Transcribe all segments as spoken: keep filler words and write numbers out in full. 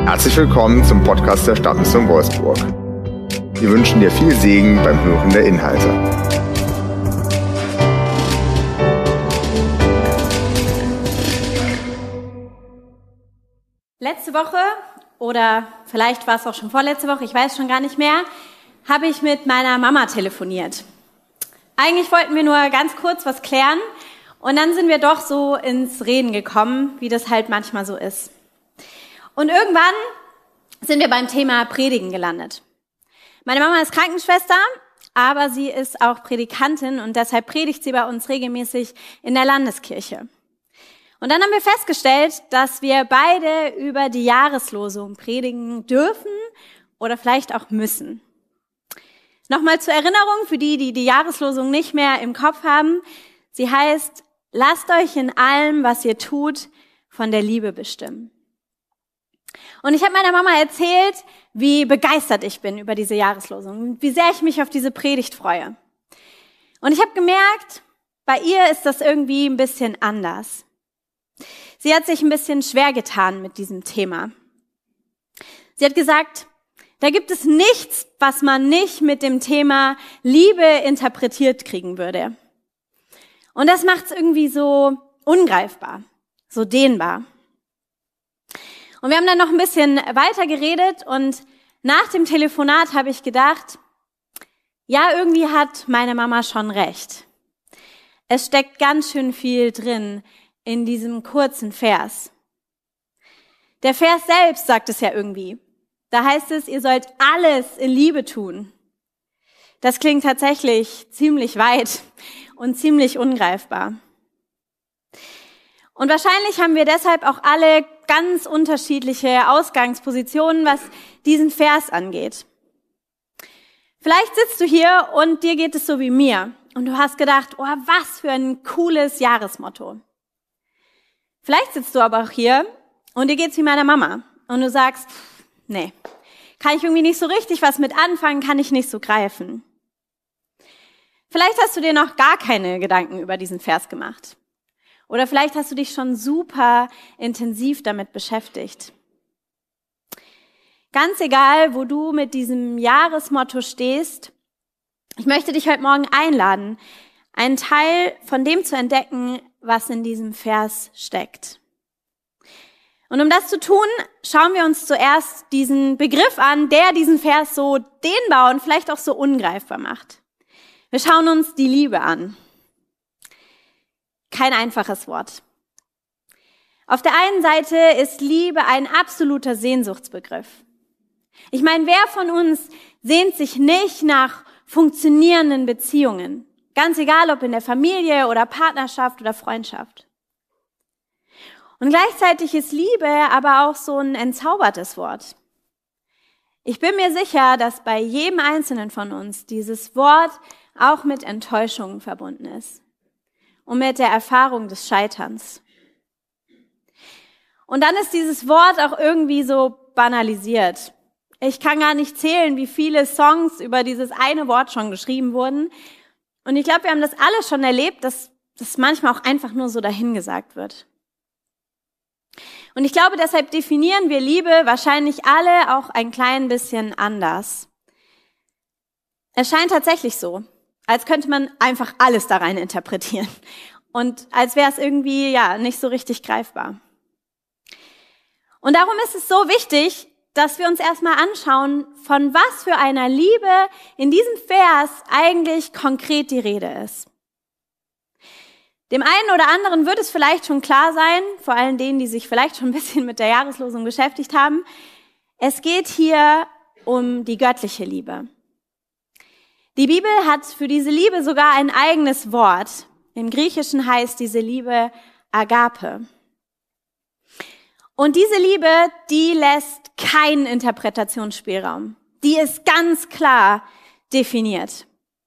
Herzlich willkommen zum Podcast der Stadtmission Wolfsburg. Wir wünschen dir viel Segen beim Hören der Inhalte. Letzte Woche, oder vielleicht war es auch schon vorletzte Woche, ich weiß schon gar nicht mehr, habe ich mit meiner Mama telefoniert. Eigentlich wollten wir nur ganz kurz was klären und dann sind wir doch so ins Reden gekommen, wie das halt manchmal so ist. Und irgendwann sind wir beim Thema Predigen gelandet. Meine Mama ist Krankenschwester, aber sie ist auch Predikantin und deshalb predigt sie bei uns regelmäßig in der Landeskirche. Und dann haben wir festgestellt, dass wir beide über die Jahreslosung predigen dürfen oder vielleicht auch müssen. Nochmal zur Erinnerung für die, die die Jahreslosung nicht mehr im Kopf haben. Sie heißt, lasst euch in allem, was ihr tut, von der Liebe bestimmen. Und ich habe meiner Mama erzählt, wie begeistert ich bin über diese Jahreslosung, wie sehr ich mich auf diese Predigt freue. Und ich habe gemerkt, bei ihr ist das irgendwie ein bisschen anders. Sie hat sich ein bisschen schwer getan mit diesem Thema. Sie hat gesagt, da gibt es nichts, was man nicht mit dem Thema Liebe interpretiert kriegen würde. Und das macht es irgendwie so ungreifbar, so dehnbar. Und wir haben dann noch ein bisschen weiter geredet und nach dem Telefonat habe ich gedacht, ja, irgendwie hat meine Mama schon recht. Es steckt ganz schön viel drin in diesem kurzen Vers. Der Vers selbst sagt es ja irgendwie. Da heißt es, ihr sollt alles in Liebe tun. Das klingt tatsächlich ziemlich weit und ziemlich ungreifbar. Und wahrscheinlich haben wir deshalb auch alle ganz unterschiedliche Ausgangspositionen, was diesen Vers angeht. Vielleicht sitzt du hier und dir geht es so wie mir und du hast gedacht, oh, was für ein cooles Jahresmotto. Vielleicht sitzt du aber auch hier und dir geht's wie meiner Mama und du sagst, nee, kann ich irgendwie nicht so richtig was mit anfangen, kann ich nicht so greifen. Vielleicht hast du dir noch gar keine Gedanken über diesen Vers gemacht. Oder vielleicht hast du dich schon super intensiv damit beschäftigt. Ganz egal, wo du mit diesem Jahresmotto stehst, ich möchte dich heute Morgen einladen, einen Teil von dem zu entdecken, was in diesem Vers steckt. Und um das zu tun, schauen wir uns zuerst diesen Begriff an, der diesen Vers so dehnbar und vielleicht auch so ungreifbar macht. Wir schauen uns die Liebe an. Kein einfaches Wort. Auf der einen Seite ist Liebe ein absoluter Sehnsuchtsbegriff. Ich meine, wer von uns sehnt sich nicht nach funktionierenden Beziehungen? Ganz egal, ob in der Familie oder Partnerschaft oder Freundschaft. Und gleichzeitig ist Liebe aber auch so ein entzaubertes Wort. Ich bin mir sicher, dass bei jedem Einzelnen von uns dieses Wort auch mit Enttäuschungen verbunden ist. Und mit der Erfahrung des Scheiterns. Und dann ist dieses Wort auch irgendwie so banalisiert. Ich kann gar nicht zählen, wie viele Songs über dieses eine Wort schon geschrieben wurden. Und ich glaube, wir haben das alle schon erlebt, dass das manchmal auch einfach nur so dahingesagt wird. Und ich glaube, deshalb definieren wir Liebe wahrscheinlich alle auch ein klein bisschen anders. Es scheint tatsächlich so, als könnte man einfach alles da rein interpretieren. Und als wäre es irgendwie, ja, nicht so richtig greifbar. Und darum ist es so wichtig, dass wir uns erstmal anschauen, von was für einer Liebe in diesem Vers eigentlich konkret die Rede ist. Dem einen oder anderen wird es vielleicht schon klar sein, vor allem denen, die sich vielleicht schon ein bisschen mit der Jahreslosung beschäftigt haben. Es geht hier um die göttliche Liebe. Die Bibel hat für diese Liebe sogar ein eigenes Wort. Im Griechischen heißt diese Liebe Agape. Und diese Liebe, die lässt keinen Interpretationsspielraum. Die ist ganz klar definiert.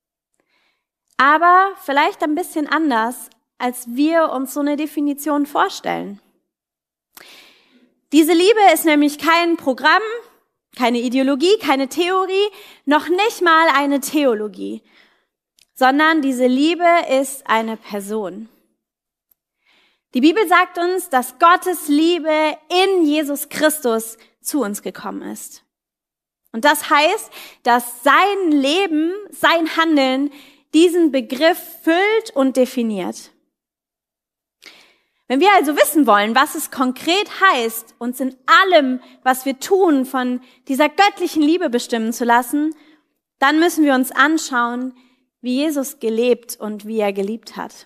Aber vielleicht ein bisschen anders, als wir uns so eine Definition vorstellen. Diese Liebe ist nämlich kein Programm, keine Ideologie, keine Theorie, noch nicht mal eine Theologie, sondern diese Liebe ist eine Person. Die Bibel sagt uns, dass Gottes Liebe in Jesus Christus zu uns gekommen ist. Und das heißt, dass sein Leben, sein Handeln diesen Begriff füllt und definiert. Wenn wir also wissen wollen, was es konkret heißt, uns in allem, was wir tun, von dieser göttlichen Liebe bestimmen zu lassen, dann müssen wir uns anschauen, wie Jesus gelebt und wie er geliebt hat.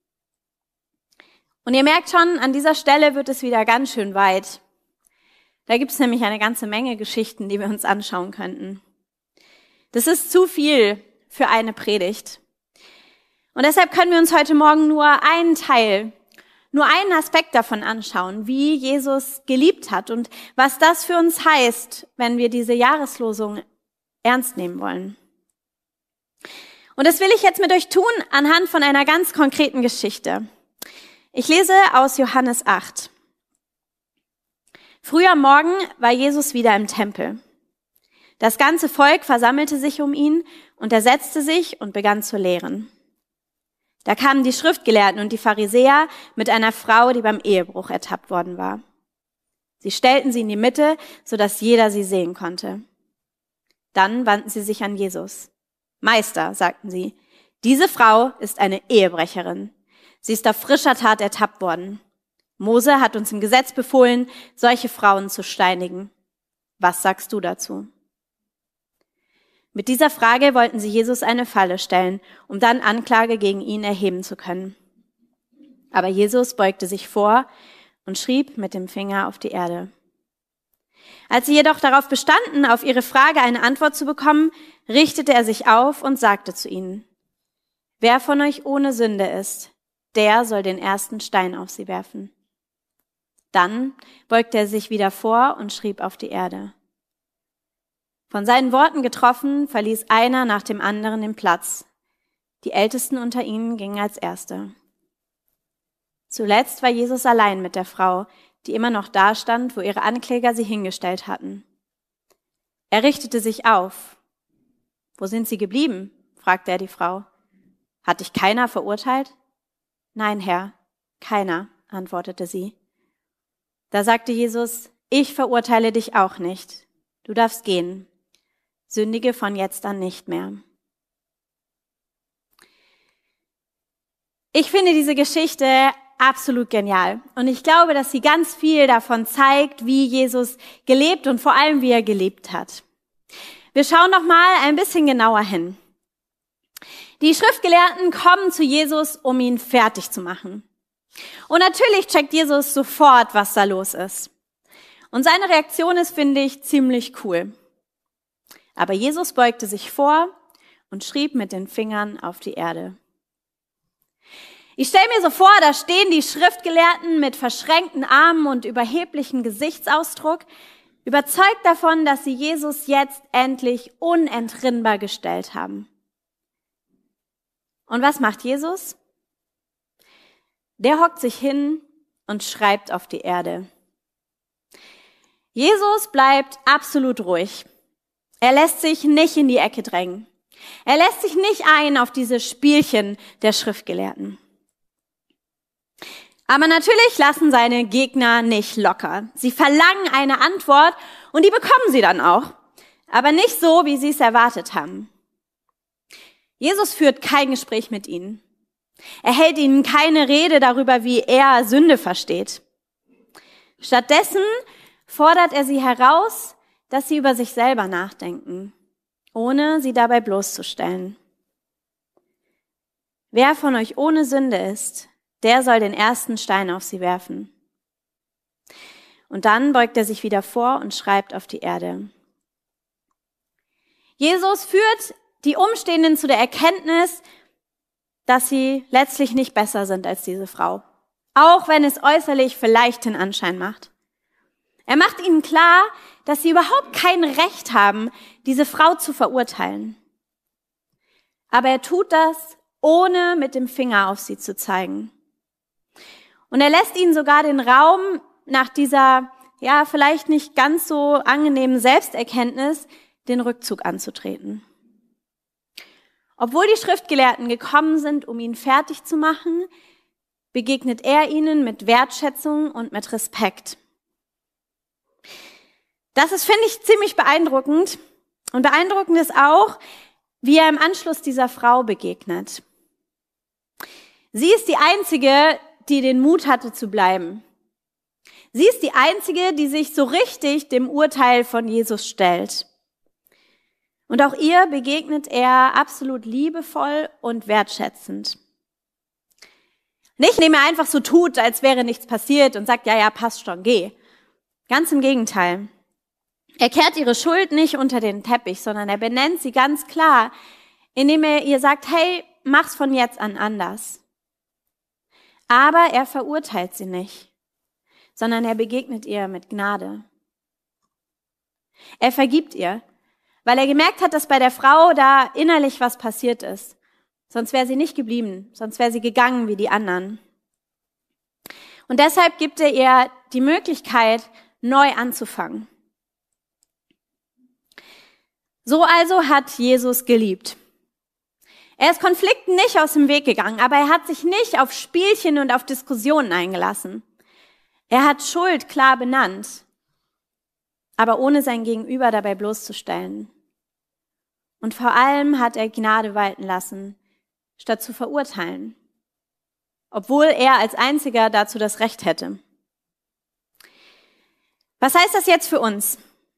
Und ihr merkt schon, an dieser Stelle wird es wieder ganz schön weit. Da gibt es nämlich eine ganze Menge Geschichten, die wir uns anschauen könnten. Das ist zu viel für eine Predigt. Und deshalb können wir uns heute Morgen nur einen Teil, nur einen Aspekt davon anschauen, wie Jesus geliebt hat und was das für uns heißt, wenn wir diese Jahreslosung ernst nehmen wollen. Und das will ich jetzt mit euch tun anhand von einer ganz konkreten Geschichte. Ich lese aus Johannes acht. Früh am Morgen war Jesus wieder im Tempel. Das ganze Volk versammelte sich um ihn und er setzte sich und begann zu lehren. Da kamen die Schriftgelehrten und die Pharisäer mit einer Frau, die beim Ehebruch ertappt worden war. Sie stellten sie in die Mitte, sodass jeder sie sehen konnte. Dann wandten sie sich an Jesus. Meister, sagten sie, diese Frau ist eine Ehebrecherin. Sie ist auf frischer Tat ertappt worden. Mose hat uns im Gesetz befohlen, solche Frauen zu steinigen. Was sagst du dazu? Mit dieser Frage wollten sie Jesus eine Falle stellen, um dann Anklage gegen ihn erheben zu können. Aber Jesus beugte sich vor und schrieb mit dem Finger auf die Erde. Als sie jedoch darauf bestanden, auf ihre Frage eine Antwort zu bekommen, richtete er sich auf und sagte zu ihnen, wer von euch ohne Sünde ist, der soll den ersten Stein auf sie werfen. Dann beugte er sich wieder vor und schrieb auf die Erde. Von seinen Worten getroffen, verließ einer nach dem anderen den Platz. Die Ältesten unter ihnen gingen als Erste. Zuletzt war Jesus allein mit der Frau, die immer noch da stand, wo ihre Ankläger sie hingestellt hatten. Er richtete sich auf. »Wo sind Sie geblieben?« fragte er die Frau. »Hat dich keiner verurteilt?« »Nein, Herr, keiner«, antwortete sie. Da sagte Jesus, »Ich verurteile dich auch nicht. Du darfst gehen. Sündige von jetzt an nicht mehr.« Ich finde diese Geschichte absolut genial. Und ich glaube, dass sie ganz viel davon zeigt, wie Jesus gelebt und vor allem, wie er gelebt hat. Wir schauen noch mal ein bisschen genauer hin. Die Schriftgelehrten kommen zu Jesus, um ihn fertig zu machen. Und natürlich checkt Jesus sofort, was da los ist. Und seine Reaktion ist, finde ich, ziemlich cool. Aber Jesus beugte sich vor und schrieb mit den Fingern auf die Erde. Ich stelle mir so vor, da stehen die Schriftgelehrten mit verschränkten Armen und überheblichem Gesichtsausdruck, überzeugt davon, dass sie Jesus jetzt endlich unentrinnbar gestellt haben. Und was macht Jesus? Der hockt sich hin und schreibt auf die Erde. Jesus bleibt absolut ruhig. Er lässt sich nicht in die Ecke drängen. Er lässt sich nicht ein auf diese Spielchen der Schriftgelehrten. Aber natürlich lassen seine Gegner nicht locker. Sie verlangen eine Antwort und die bekommen sie dann auch. Aber nicht so, wie sie es erwartet haben. Jesus führt kein Gespräch mit ihnen. Er hält ihnen keine Rede darüber, wie er Sünde versteht. Stattdessen fordert er sie heraus, dass sie über sich selber nachdenken, ohne sie dabei bloßzustellen. Wer von euch ohne Sünde ist, der soll den ersten Stein auf sie werfen. Und dann beugt er sich wieder vor und schreibt auf die Erde. Jesus führt die Umstehenden zu der Erkenntnis, dass sie letztlich nicht besser sind als diese Frau, auch wenn es äußerlich vielleicht den Anschein macht. Er macht ihnen klar, dass sie überhaupt kein Recht haben, diese Frau zu verurteilen. Aber er tut das, ohne mit dem Finger auf sie zu zeigen. Und er lässt ihnen sogar den Raum, nach dieser, ja, vielleicht nicht ganz so angenehmen Selbsterkenntnis, den Rückzug anzutreten. Obwohl die Schriftgelehrten gekommen sind, um ihn fertig zu machen, begegnet er ihnen mit Wertschätzung und mit Respekt. Das ist, finde ich, ziemlich beeindruckend. Und beeindruckend ist auch, wie er im Anschluss dieser Frau begegnet. Sie ist die Einzige, die den Mut hatte zu bleiben. Sie ist die Einzige, die sich so richtig dem Urteil von Jesus stellt. Und auch ihr begegnet er absolut liebevoll und wertschätzend. Nicht, indem er einfach so tut, als wäre nichts passiert und sagt, ja, ja, passt schon, geh. Ganz im Gegenteil. Er kehrt ihre Schuld nicht unter den Teppich, sondern er benennt sie ganz klar, indem er ihr sagt, hey, mach's von jetzt an anders. Aber er verurteilt sie nicht, sondern er begegnet ihr mit Gnade. Er vergibt ihr, weil er gemerkt hat, dass bei der Frau da innerlich was passiert ist. Sonst wäre sie nicht geblieben, sonst wäre sie gegangen wie die anderen. Und deshalb gibt er ihr die Möglichkeit, neu anzufangen. So also hat Jesus geliebt. Er ist Konflikten nicht aus dem Weg gegangen, aber er hat sich nicht auf Spielchen und auf Diskussionen eingelassen. Er hat Schuld klar benannt, aber ohne sein Gegenüber dabei bloßzustellen. Und vor allem hat er Gnade walten lassen, statt zu verurteilen, obwohl er als Einziger dazu das Recht hätte. Was heißt das jetzt für uns?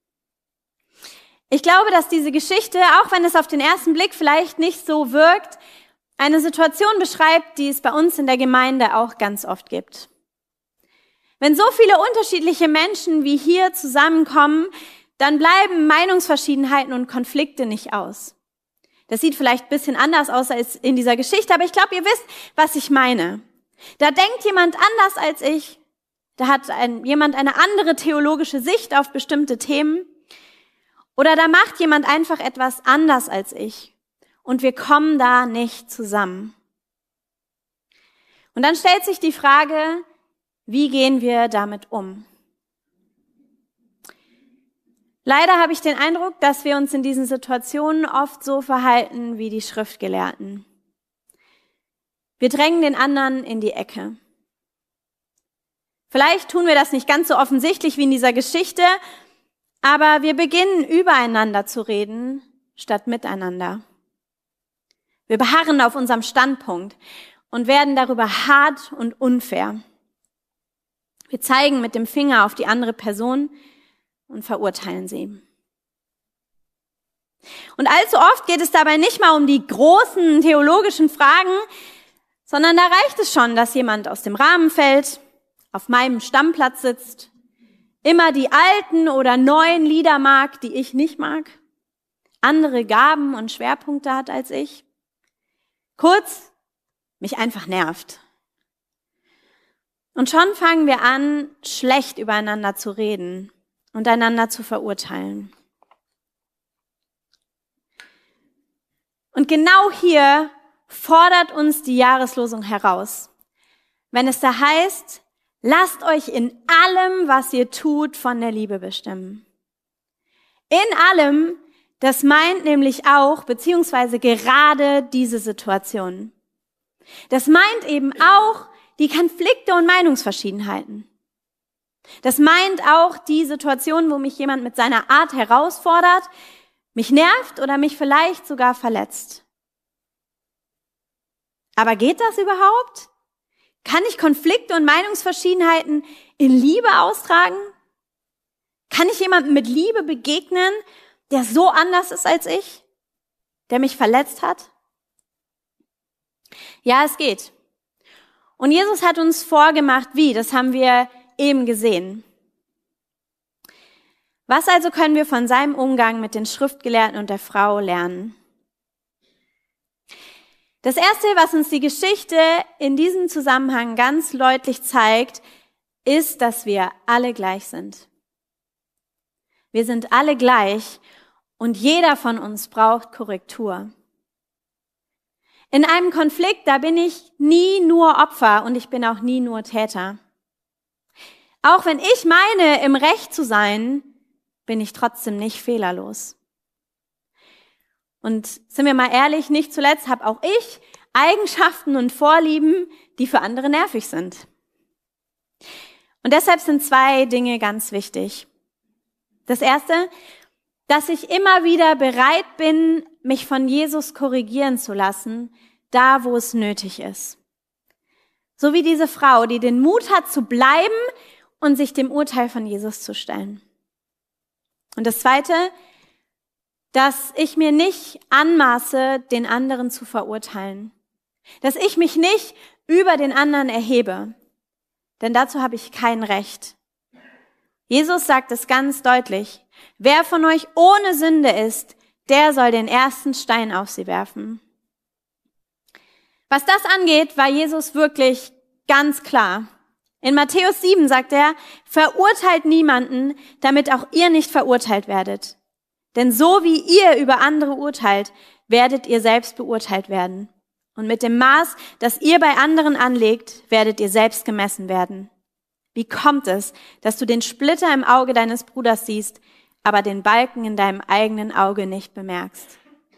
Ich glaube, dass diese Geschichte, auch wenn es auf den ersten Blick vielleicht nicht so wirkt, eine Situation beschreibt, die es bei uns in der Gemeinde auch ganz oft gibt. Wenn so viele unterschiedliche Menschen wie hier zusammenkommen, dann bleiben Meinungsverschiedenheiten und Konflikte nicht aus. Das sieht vielleicht ein bisschen anders aus als in dieser Geschichte, aber ich glaube, ihr wisst, was ich meine. Da denkt jemand anders als ich, da hat ein, jemand eine andere theologische Sicht auf bestimmte Themen. Oder da macht jemand einfach etwas anders als ich und wir kommen da nicht zusammen. Und dann stellt sich die Frage, wie gehen wir damit um? Leider habe ich den Eindruck, dass wir uns in diesen Situationen oft so verhalten wie die Schriftgelehrten. Wir drängen den anderen in die Ecke. Vielleicht tun wir das nicht ganz so offensichtlich wie in dieser Geschichte, aber wir beginnen übereinander zu reden, statt miteinander. Wir beharren auf unserem Standpunkt und werden darüber hart und unfair. Wir zeigen mit dem Finger auf die andere Person und verurteilen sie. Und allzu oft geht es dabei nicht mal um die großen theologischen Fragen, sondern da reicht es schon, dass jemand aus dem Rahmen fällt, auf meinem Stammplatz sitzt, immer die alten oder neuen Lieder mag, die ich nicht mag, andere Gaben und Schwerpunkte hat als ich. Kurz, mich einfach nervt. Und schon fangen wir an, schlecht übereinander zu reden und einander zu verurteilen. Und genau hier fordert uns die Jahreslosung heraus, wenn es da heißt, lasst euch in allem, was ihr tut, von der Liebe bestimmen. In allem, das meint nämlich auch, beziehungsweise gerade diese Situation. Das meint eben auch die Konflikte und Meinungsverschiedenheiten. Das meint auch die Situation, wo mich jemand mit seiner Art herausfordert, mich nervt oder mich vielleicht sogar verletzt. Aber geht das überhaupt? Kann ich Konflikte und Meinungsverschiedenheiten in Liebe austragen? Kann ich jemandem mit Liebe begegnen, der so anders ist als ich, der mich verletzt hat? Ja, es geht. Und Jesus hat uns vorgemacht, wie, das haben wir eben gesehen. Was also können wir von seinem Umgang mit den Schriftgelehrten und der Frau lernen? Das Erste, was uns die Geschichte in diesem Zusammenhang ganz deutlich zeigt, ist, dass wir alle gleich sind. Wir sind alle gleich und jeder von uns braucht Korrektur. In einem Konflikt, da bin ich nie nur Opfer und ich bin auch nie nur Täter. Auch wenn ich meine, im Recht zu sein, bin ich trotzdem nicht fehlerlos. Und sind wir mal ehrlich, nicht zuletzt habe auch ich Eigenschaften und Vorlieben, die für andere nervig sind. Und deshalb sind zwei Dinge ganz wichtig. Das erste, dass ich immer wieder bereit bin, mich von Jesus korrigieren zu lassen, da wo es nötig ist. So wie diese Frau, die den Mut hat zu bleiben und sich dem Urteil von Jesus zu stellen. Und das zweite, dass ich mir nicht anmaße, den anderen zu verurteilen. Dass ich mich nicht über den anderen erhebe. Denn dazu habe ich kein Recht. Jesus sagt es ganz deutlich. Wer von euch ohne Sünde ist, der soll den ersten Stein auf sie werfen. Was das angeht, war Jesus wirklich ganz klar. In Matthäus sieben sagt er, verurteilt niemanden, damit auch ihr nicht verurteilt werdet. Denn so wie ihr über andere urteilt, werdet ihr selbst beurteilt werden. Und mit dem Maß, das ihr bei anderen anlegt, werdet ihr selbst gemessen werden. Wie kommt es, dass du den Splitter im Auge deines Bruders siehst, aber den Balken in deinem eigenen Auge nicht bemerkst?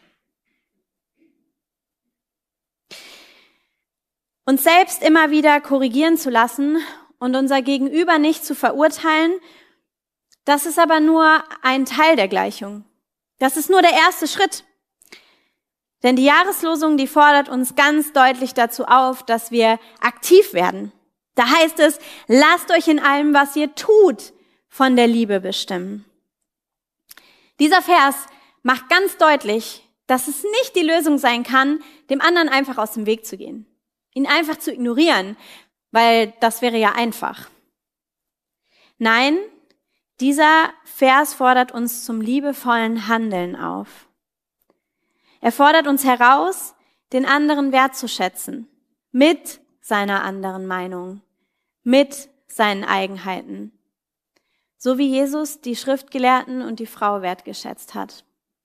Uns selbst immer wieder korrigieren zu lassen und unser Gegenüber nicht zu verurteilen, das ist aber nur ein Teil der Gleichung. Das ist nur der erste Schritt. Denn die Jahreslosung, die fordert uns ganz deutlich dazu auf, dass wir aktiv werden. Da heißt es, lasst euch in allem, was ihr tut, von der Liebe bestimmen. Dieser Vers macht ganz deutlich, dass es nicht die Lösung sein kann, dem anderen einfach aus dem Weg zu gehen. Ihn einfach zu ignorieren, weil das wäre ja einfach. Nein, dieser Vers fordert uns zum liebevollen Handeln auf. Er fordert uns heraus, den anderen wertzuschätzen, mit seiner anderen Meinung, mit seinen Eigenheiten, so wie Jesus die Schriftgelehrten und die Frau wertgeschätzt hat.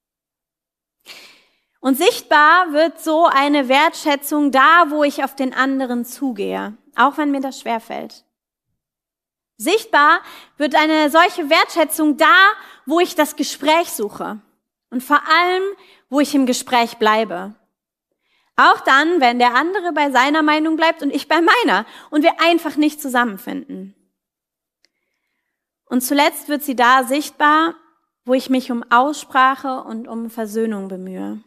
Und sichtbar wird so eine Wertschätzung da, wo ich auf den anderen zugehe, auch wenn mir das schwerfällt. Sichtbar wird eine solche Wertschätzung da, wo ich das Gespräch suche und vor allem, wo ich im Gespräch bleibe. Auch dann, wenn der andere bei seiner Meinung bleibt und ich bei meiner und wir einfach nicht zusammenfinden. Und zuletzt wird sie da sichtbar, wo ich mich um Aussprache und um Versöhnung bemühe.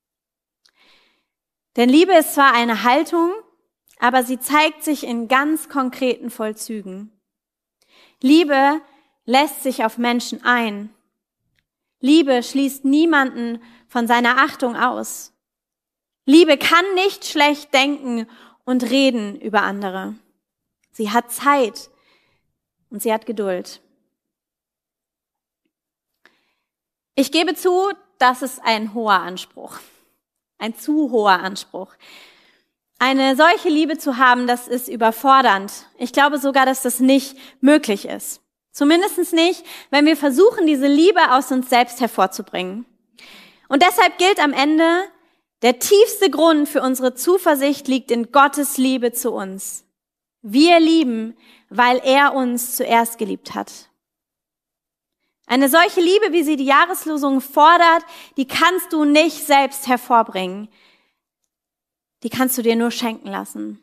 Denn Liebe ist zwar eine Haltung, aber sie zeigt sich in ganz konkreten Vollzügen. Liebe lässt sich auf Menschen ein. Liebe schließt niemanden von seiner Achtung aus. Liebe kann nicht schlecht denken und reden über andere. Sie hat Zeit und sie hat Geduld. Ich gebe zu, das ist ein hoher Anspruch, ein zu hoher Anspruch. Eine solche Liebe zu haben, das ist überfordernd. Ich glaube sogar, dass das nicht möglich ist. Zumindest nicht, wenn wir versuchen, diese Liebe aus uns selbst hervorzubringen. Und deshalb gilt am Ende, der tiefste Grund für unsere Zuversicht liegt in Gottes Liebe zu uns. Wir lieben, weil er uns zuerst geliebt hat. Eine solche Liebe, wie sie die Jahreslosung fordert, die kannst du nicht selbst hervorbringen. Die kannst du dir nur schenken lassen.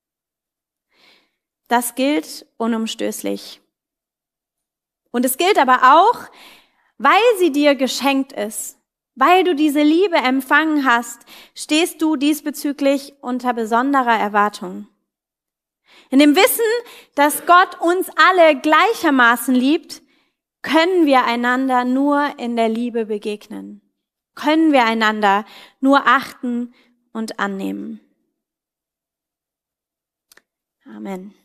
Das gilt unumstößlich. Und es gilt aber auch, weil sie dir geschenkt ist, weil du diese Liebe empfangen hast, stehst du diesbezüglich unter besonderer Erwartung. In dem Wissen, dass Gott uns alle gleichermaßen liebt, können wir einander nur in der Liebe begegnen. Können wir einander nur achten und annehmen. Amen.